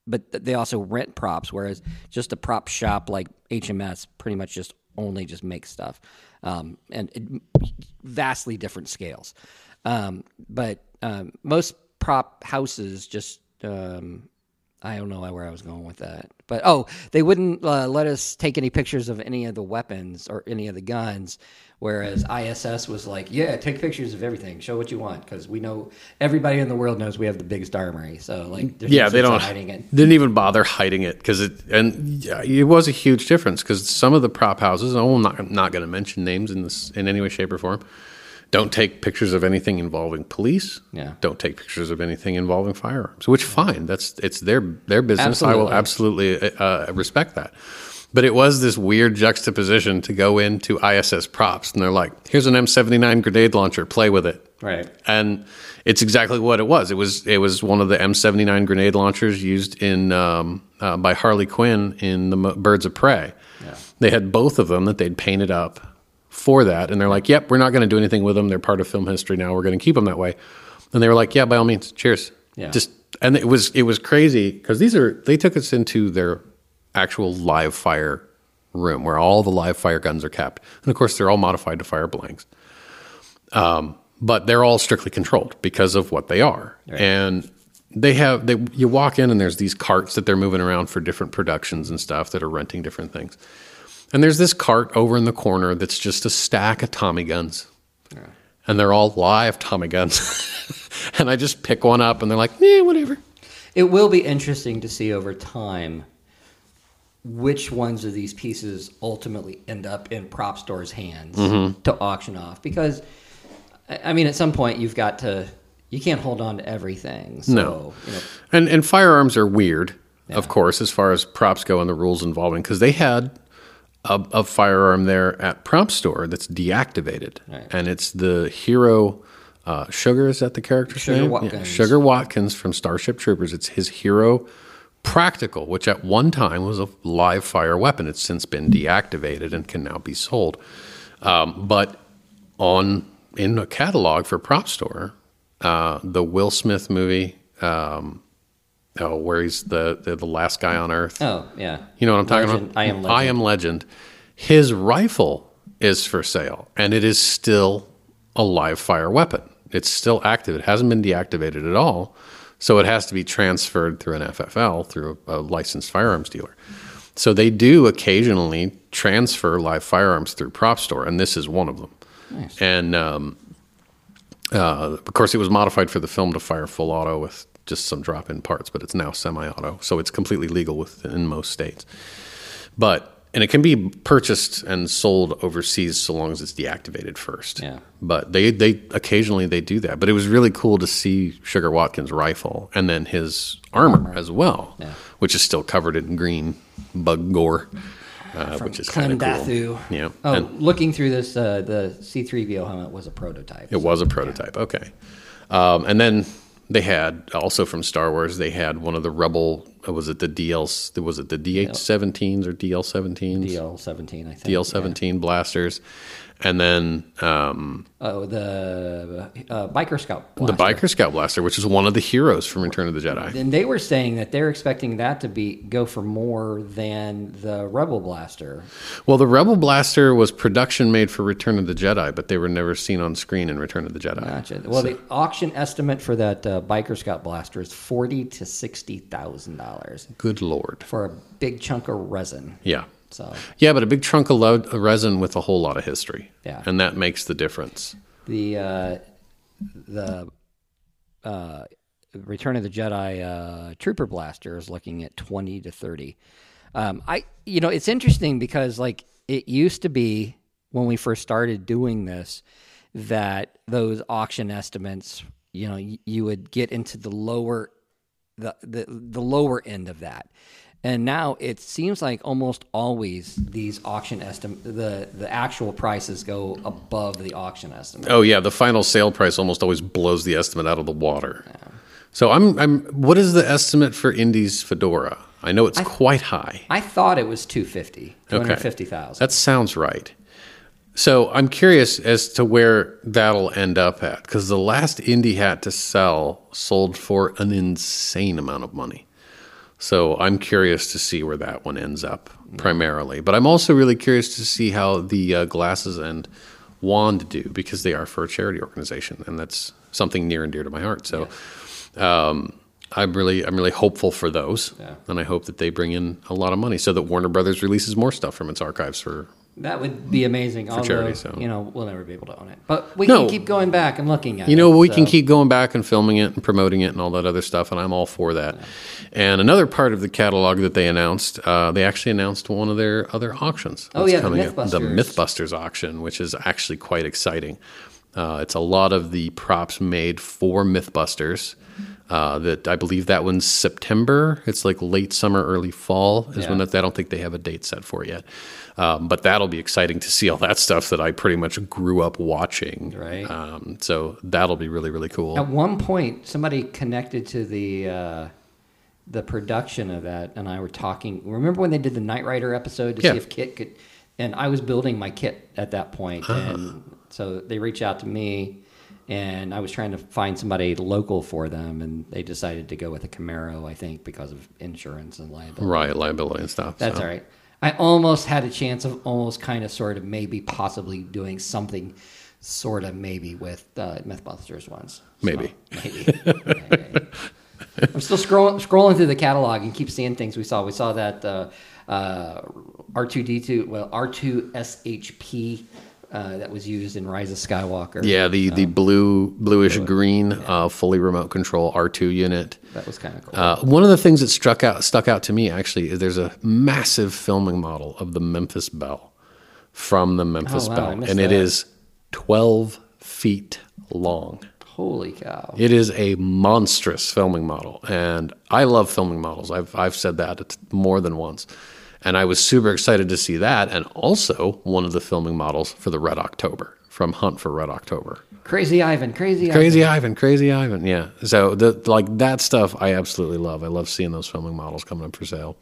but they also rent props, whereas just a prop shop like H M S pretty much just only just makes stuff, um, and it, vastly different scales. Um, but um, most prop houses just um, I don't know where I was going with that, but oh, they wouldn't uh, let us take any pictures of any of the weapons or any of the guns. Whereas I S S was like, yeah, take pictures of everything, show what you want, because we know everybody in the world knows we have the biggest armory. So like, there's yeah, no they don't hiding it. Didn't even bother hiding it because it and yeah, it was a huge difference because some of the prop houses, I'm not not going to mention names in this in any way, shape, or form. Don't take pictures of anything involving police. Yeah. Don't take pictures of anything involving firearms. Which fine, that's it's their their business. Absolutely. I will absolutely uh, respect that. But it was this weird juxtaposition to go into I S S props, and they're like, "Here's an M seventy-nine grenade launcher. Play with it." Right. And it's exactly what it was. It was it was one of the M seventy-nine grenade launchers used in um, uh, by Harley Quinn in the Birds of Prey. Yeah. They had both of them that they'd painted up for that, and they're like, "Yep, we're not going to do anything with them. They're part of film history now. We're going to keep them that way." And they were like, "Yeah, by all means, cheers." Yeah. Just and it was it was crazy because these are they took us into their actual live fire room where all the live fire guns are kept, and of course they're all modified to fire blanks. Um, but they're all strictly controlled because of what they are, right. And they have they you walk in and there's these carts that they're moving around for different productions and stuff that are renting different things. And there's this cart over in the corner that's just a stack of Tommy guns. Yeah. And they're all live Tommy guns. And I just pick one up and they're like, "Yeah, whatever." It will be interesting to see over time which ones of these pieces ultimately end up in prop stores' hands mm-hmm. to auction off. Because, I mean, at some point you've got to, you can't hold on to everything. So, no. You know. And, and firearms are weird, Yeah. of course, as far as props go and the rules involving, because they had a, a firearm there at Prop Store that's deactivated. Right. And it's the Hero uh, Sugar, is that the character's Sugar name? Watkins. Yeah, Sugar Watkins from Starship Troopers. It's his Hero Practical, which at one time was a live fire weapon. It's since been deactivated and can now be sold. Um, but on in a catalog for Prop Store, uh, the Will Smith movie, um, oh, where he's the, the the last guy on Earth. Oh, yeah. You know what I'm talking Legend. about? I Am Legend. I Am Legend. His rifle is for sale, and it is still a live fire weapon. It's still active. It hasn't been deactivated at all. So it has to be transferred through an F F L, through a, a licensed firearms dealer. So they do occasionally transfer live firearms through Prop Store, and this is one of them. Nice. And um, uh, of course, it was modified for the film to fire full auto with just some drop-in parts, but it's now semi-auto, so it's completely legal within most states. But and it can be purchased and sold overseas so long as it's deactivated first. Yeah. But they, they occasionally they do that. But it was really cool to see Sugar Watkins' rifle and then his armor, armor. as well, yeah. which is still covered in green bug gore, uh, which is kind of cool. Yeah. Oh, and looking through this, uh, the C three V O helmet was a prototype. It so, was a prototype. Yeah. Okay. Um, and then they had also from Star Wars. They had one of the Rebel. Was it the D L? Was it the D H seventeens or D L seventeens? D L seventeen, I think. D L seventeen yeah. blasters, and then um, oh, the uh, Biker Scout blaster. The Biker Scout blaster, which is one of the heroes from Return of the Jedi. And they were saying that they're expecting that to be go for more than the Rebel blaster. Well, the Rebel blaster was production made for Return of the Jedi, but they were never seen on screen in Return of the Jedi. Gotcha. Well, so. The auction estimate for that uh, Biker Scout blaster is forty to sixty thousand dollars. Good Lord! For a big chunk of resin. Yeah. So. Yeah, but a big chunk of lo- resin with a whole lot of history. Yeah. And that makes the difference. The uh, the uh, Return of the Jedi uh, Trooper blaster is looking at twenty to thirty. Um, I you know it's interesting because like it used to be when we first started doing this that those auction estimates, you know, y- you would get into the lower the the the lower end of that. And now it seems like almost always these auction estimate the the actual prices go above the auction estimate. Oh yeah, the final sale price almost always blows the estimate out of the water. Yeah. So I'm I'm what is the estimate for Indy's Fedora? I know it's I, quite high. I thought it was two hundred fifty thousand dollars, two hundred fifty thousand dollars. Okay. That sounds right. So I'm curious as to where that'll end up at, because the last Indy hat to sell sold for an insane amount of money. So I'm curious to see where that one ends up primarily. But I'm also really curious to see how the uh, glasses and wand do, because they are for a charity organization, and that's something near and dear to my heart. So yeah. um, I'm really I'm really hopeful for those, yeah. and I hope that they bring in a lot of money so that Warner Brothers releases more stuff from its archives for. That would be amazing. For although, charity, so. You know, we'll never be able to own it. But we no. can keep going back and looking at you it. You know, we so. can keep going back and filming it and promoting it and all that other stuff, and I'm all for that. Yeah. And another part of the catalog that they announced, uh, they actually announced one of their other auctions. Oh, yeah, the Mythbusters. Up, the Mythbusters auction, which is actually quite exciting. Uh, it's a lot of the props made for Mythbusters. Uh, that I believe that one's September. It's like late summer, early fall is yeah. when that. I don't think they have a date set for it yet. Um, but that'll be exciting to see all that stuff that I pretty much grew up watching. Right. Um, so that'll be really, really cool. At one point, somebody connected to the uh, the production of that, and I were talking. Remember when they did the Knight Rider episode to yeah. see if Kit could? And I was building my kit at that point, uh-huh. and so they reached out to me. And I was trying to find somebody local for them, and they decided to go with a Camaro, I think, because of insurance and liability. Right, liability and stuff. That's so. all right. I almost had a chance of almost kind of sort of maybe possibly doing something sort of maybe with uh, Mythbusters once. So, maybe. Maybe. maybe. I'm still scrolling scrolling through the catalog and keep seeing things we saw. We saw that uh, uh, R two D two, well, R two S H P Uh, that was used in Rise of Skywalker. Yeah, the, um, the blue, bluish blue, green, yeah. uh, fully remote control R two unit. That was kind of cool. Uh, one of the things that struck out, stuck out to me actually is there's a massive filming model of the Memphis Belle from the Memphis oh, wow, Belle, and that. it is twelve feet long. Holy cow! It is a monstrous filming model, and I love filming models. I've I've said that more than once. And I was super excited to see that, and also one of the filming models for the Red October, from Hunt for Red October. Crazy Ivan, Crazy Ivan. Crazy Ivan, Crazy Ivan, yeah. So the, like that stuff I absolutely love. I love seeing those filming models coming up for sale.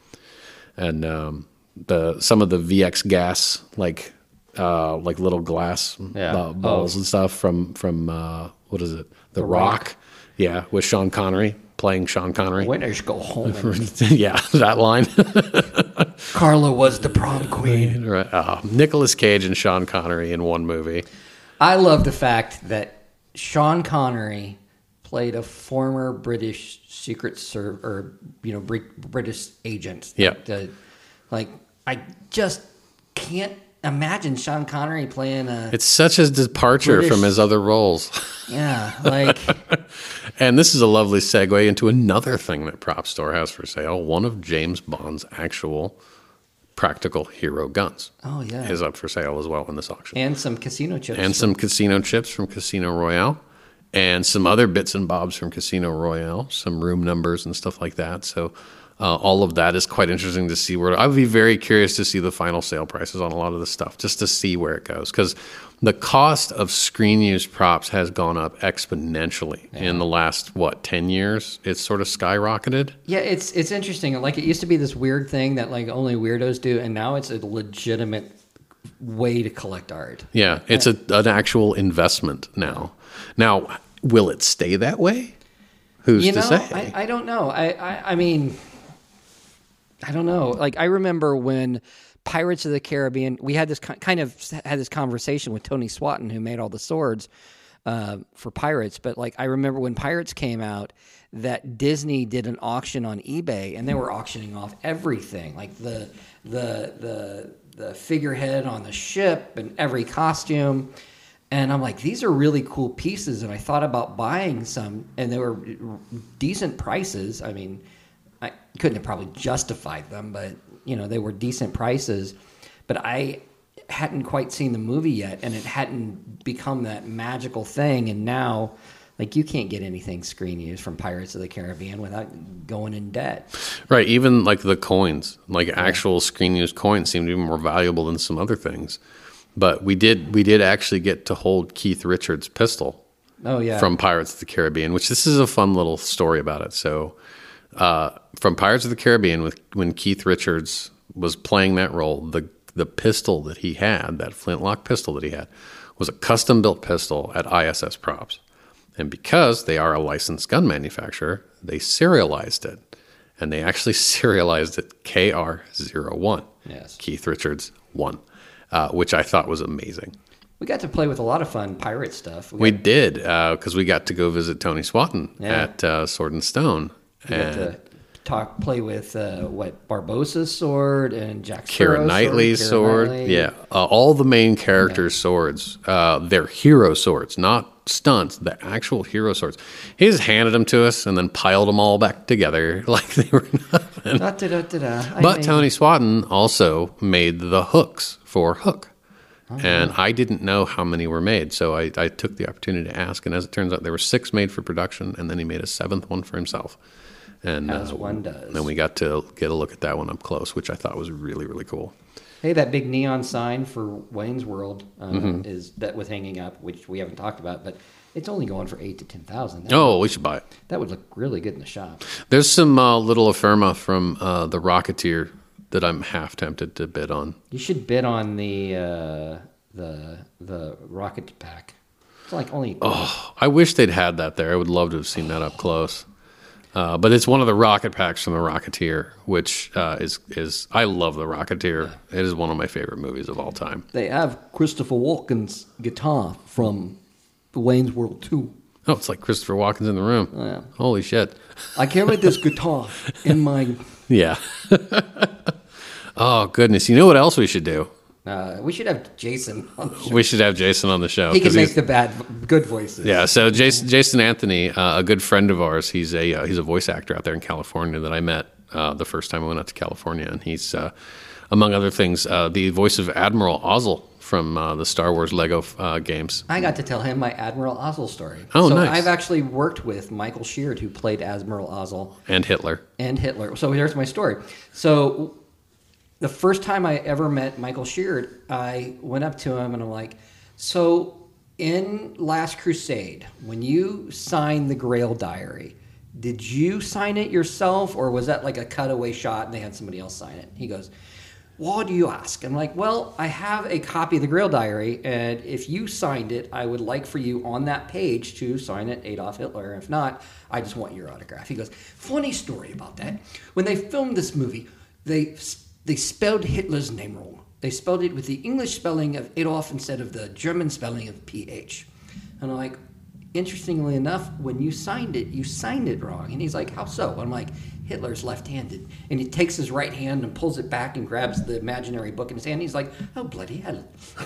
And um, the some of the V X gas, like uh, like little glass yeah. uh, balls oh. and stuff from, from uh, what is it? The, the Rock. Rock. Yeah, with Sean Connery. Playing Sean Connery. Winners go home. And yeah, that line. Carla was the prom queen. Right. Uh, Nicolas Cage and Sean Connery in one movie. I love the fact that Sean Connery played a former British Secret Service, or you know, British agent. Yeah. Like, like I just can't imagine Sean Connery playing a. It's such a departure British, from his other roles. Yeah, like. And this is a lovely segue into another thing that Prop Store has for sale. One of James Bond's actual practical hero guns. Oh, yeah. Is up for sale as well in this auction. And some casino chips. And some casino chips from Casino Royale. And some other bits and bobs from Casino Royale. Some room numbers and stuff like that. So uh, all of that is quite interesting to see. Where I would be very curious to see the final sale prices on a lot of this stuff, just to see where it goes. Because the cost of screen use props has gone up exponentially yeah. in the last, what, ten years? It's sort of skyrocketed. Yeah, it's it's interesting. Like, it used to be this weird thing that, like, only weirdos do, and now it's a legitimate way to collect art. Yeah, it's a, an actual investment now. Now, will it stay that way? Who's you know, to say? I, I don't know. I, I, I mean, I don't know. Like, I remember when Pirates of the Caribbean, we had this kind of had this conversation with Tony Swatton, who made all the swords uh, for Pirates. But like, I remember when Pirates came out, that Disney did an auction on eBay, and they were auctioning off everything, like the the the the figurehead on the ship and every costume. And I'm like, these are really cool pieces. And I thought about buying some, and they were decent prices. I mean, I couldn't have probably justified them, but you know, they were decent prices, but I hadn't quite seen the movie yet, and it hadn't become that magical thing. And now, like, you can't get anything screen used from Pirates of the Caribbean without going in debt. Right. Even like the coins, like yeah. actual screen used coins seem to be more valuable than some other things. But we did, we did actually get to hold Keith Richards' pistol. Oh yeah. From Pirates of the Caribbean, which this is a fun little story about it. So, uh, from Pirates of the Caribbean, with when Keith Richards was playing that role, the the pistol that he had, that flintlock pistol that he had, was a custom built pistol at I S S Props, and because they are a licensed gun manufacturer, they serialized it, and they actually serialized it K R zero one. Yes. Keith Richards one, uh, which I thought was amazing. We got to play with a lot of fun pirate stuff. We, got, we did, because uh, we got to go visit Tony Swatton Yeah. at uh, Sword and Stone. we got and to talk, play with uh, what Barbossa's sword and Jack Keira Sparrow's Knightley's sword. sword. Keira Knightley. Yeah, uh, all the main characters' swords. Uh, they're hero swords, not stunts. The actual hero swords. He just handed them to us and then piled them all back together like they were nothing. Da, da, da, da, da. I But made- Tony Swatton also made the hooks for Hook. And I didn't know how many were made, so I, I took the opportunity to ask. And as it turns out, there were six made for production, and then he made a seventh one for himself. And As uh, one does. then we got to get a look at that one up close, which I thought was really, really cool. Hey, that big neon sign for Wayne's World um, Mm-hmm. is that was hanging up, which we haven't talked about, but it's only going for eight to ten thousand. Oh, we should buy it. That would look really good in the shop. There's some uh, little ephemera from uh, the Rocketeer that I'm half tempted to bid on. You should bid on the uh, the the rocket pack. It's like only Oh, I wish they'd had that there. I would love to have seen that up close. Uh, but it's one of the rocket packs from the Rocketeer, which uh, is is I love the Rocketeer. It is one of my favorite movies of all time. they have Christopher Walken's guitar from Wayne's World two. Oh, it's like Christopher Walken's in the room. Yeah. Holy shit! I carried this guitar in my. Yeah. Oh goodness! You know what else we should do? Uh, we should have Jason on the show. We should have Jason on the show. He can 'cause make he's- the bad, good voices. Yeah, so Jason Jason Anthony, uh, a good friend of ours, he's a uh, he's a voice actor out there in California that I met uh, the first time I went out to California, and he's uh, among other things uh, the voice of Admiral Ozzel from uh, the Star Wars Lego uh, games. I got to tell him my Admiral Ozzel story. Oh, so nice. I've actually worked with Michael Sheard, who played Admiral Ozzel And Hitler. and Hitler. So here's my story. So the first time I ever met Michael Sheard, I went up to him and I'm like, so in Last Crusade, when you signed the Grail Diary, did you sign it yourself or was that like a cutaway shot and they had somebody else sign it? He goes, why do you ask? I'm like, well, I have a copy of the Grail Diary, and if you signed it, I would like for you on that page to sign it Adolf Hitler. If not, I just want your autograph. He goes, funny story about that. When they filmed this movie, they they spelled Hitler's name wrong. They spelled it with the English spelling of Adolf instead of the German spelling of P H. And I'm like, interestingly enough, when you signed it, you signed it wrong. And he's like, how so? I'm like, Hitler's left-handed. And he takes his right hand and pulls it back and grabs the imaginary book in his hand. He's like, oh, bloody hell.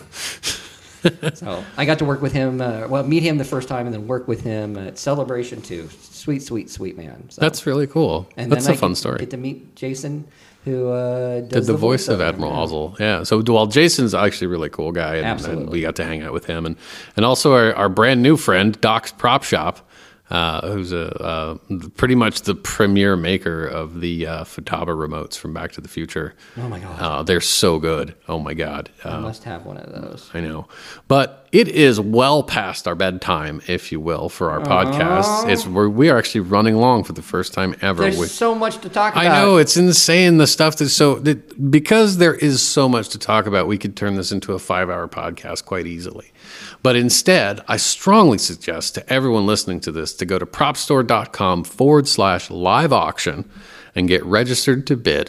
So I got to work with him, uh, well, meet him the first time and then work with him at Celebration two. Sweet, sweet, sweet man. So, That's really cool. and That's then a I fun get, story. get to meet Jason, who uh, does Did the, voice of voiceover. Admiral Yeah. Ozzel. Yeah. So, well, Jason's actually a really cool guy. And, Absolutely. and we got to hang out with him. And, and also our, our brand new friend, Doc's Prop Shop, uh, who's a uh, pretty much the premier maker of the uh, Futaba remotes from Back to the Future. Oh, my God. Uh, they're so good. Oh, my God. I Uh, must have one of those. I know. But it is well past our bedtime, if you will, for our podcast. It's we're, we are actually running long for the first time ever. There's with, so much to talk about. I know, it's insane the stuff that's so that, because there is so much to talk about, we could turn this into a five-hour podcast quite easily. But instead, I strongly suggest to everyone listening to this to go to propstore.com forward slash live auction and get registered to bid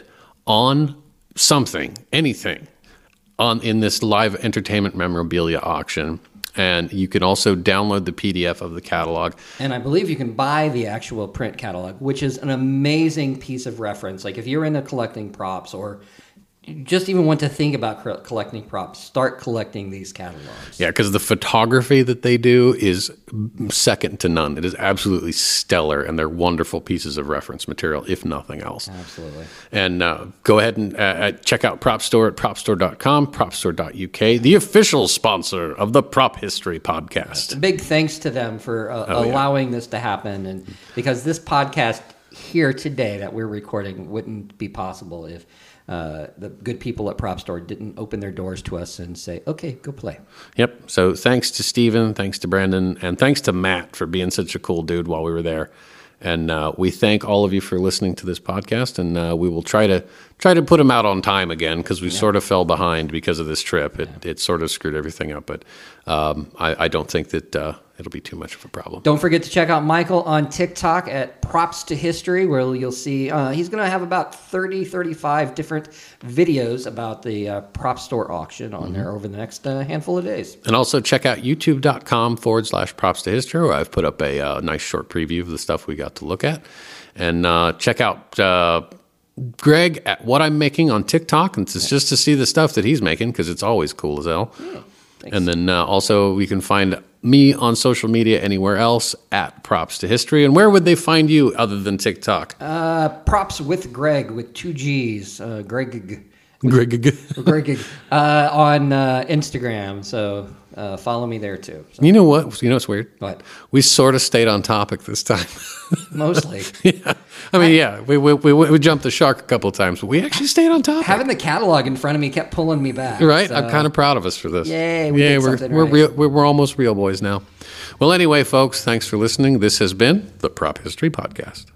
on something, anything, on in this live entertainment memorabilia auction. And you can also download the P D F of the catalog. And I believe you can buy the actual print catalog, which is an amazing piece of reference. Like if you're into collecting props or you just even want to think about co- collecting props, start collecting these catalogs. Yeah, because the photography that they do is second to none. It is absolutely stellar, and they're wonderful pieces of reference material, if nothing else. Absolutely. And uh, go ahead and uh, check out Prop Store at prop store dot com, prop store dot U K, the official sponsor of the Prop History Podcast. Big thanks to them for uh, Oh, yeah. allowing this to happen. And because this podcast here today that we're recording wouldn't be possible if uh, the good people at Prop Store didn't open their doors to us and say, okay, go play. Yep. So thanks to Steven, thanks to Brandon, and thanks to Matt for being such a cool dude while we were there. And uh, we thank all of you for listening to this podcast, and uh, we will try to try to put them out on time again because we yeah. sort of fell behind because of this trip. It, yeah. it sort of screwed everything up, but um, I, I don't think that uh, it'll be too much of a problem. Don't forget to check out Michael on TikTok at Props to History, where you'll see uh, he's going to have about thirty, thirty-five different videos about the uh, prop store auction on mm-hmm. there over the next uh, handful of days. And also check out youtube.com forward slash props to history, where I've put up a uh, nice short preview of the stuff we got to look at. And uh, check out uh, Greg at What I'm Making on TikTok, and it's yeah. just to see the stuff that he's making, because it's always cool as hell. Yeah. Thanks. And then uh, also we can find me on social media anywhere else at Props to History. And where would they find you other than TikTok? Uh, Props with Greg with two G's. Uh, Greg. Greg. Greg. Uh, on uh, Instagram. So uh, follow me there too. So. You know what? You know what's weird? What? We sort of stayed on topic this time. Mostly. Yeah. I mean, yeah, we, we we we jumped the shark a couple of times, but we actually stayed on topic. Having the catalog in front of me kept pulling me back. Right? So. I'm kind of proud of us for this. Yay, we yeah, did we're, something we're, right. real, we're, we're almost real boys now. Well, anyway, folks, thanks for listening. This has been the Prop History Podcast.